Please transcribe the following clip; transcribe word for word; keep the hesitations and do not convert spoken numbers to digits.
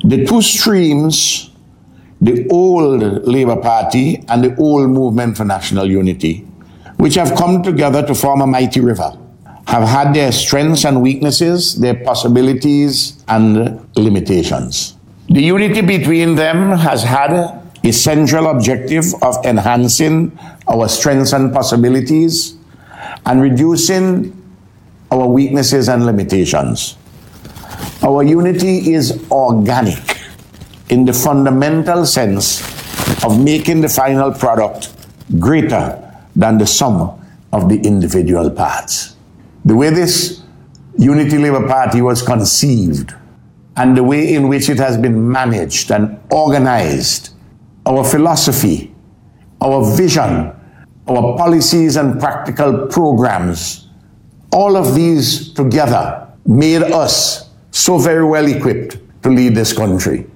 The two streams, the old Labour Party and the old Movement for National Unity, which have come together to form a mighty river, have had their strengths and weaknesses, their possibilities and limitations. The unity between them has had a central objective of enhancing our strengths and possibilities and reducing our weaknesses and limitations. Our unity is organic in the fundamental sense of making the final product greater than the sum of the individual parts. The way this Unity Labour Party was conceived and the way in which it has been managed and organized, our philosophy, our vision, our policies and practical programs, all of these together made us so very well equipped to lead this country.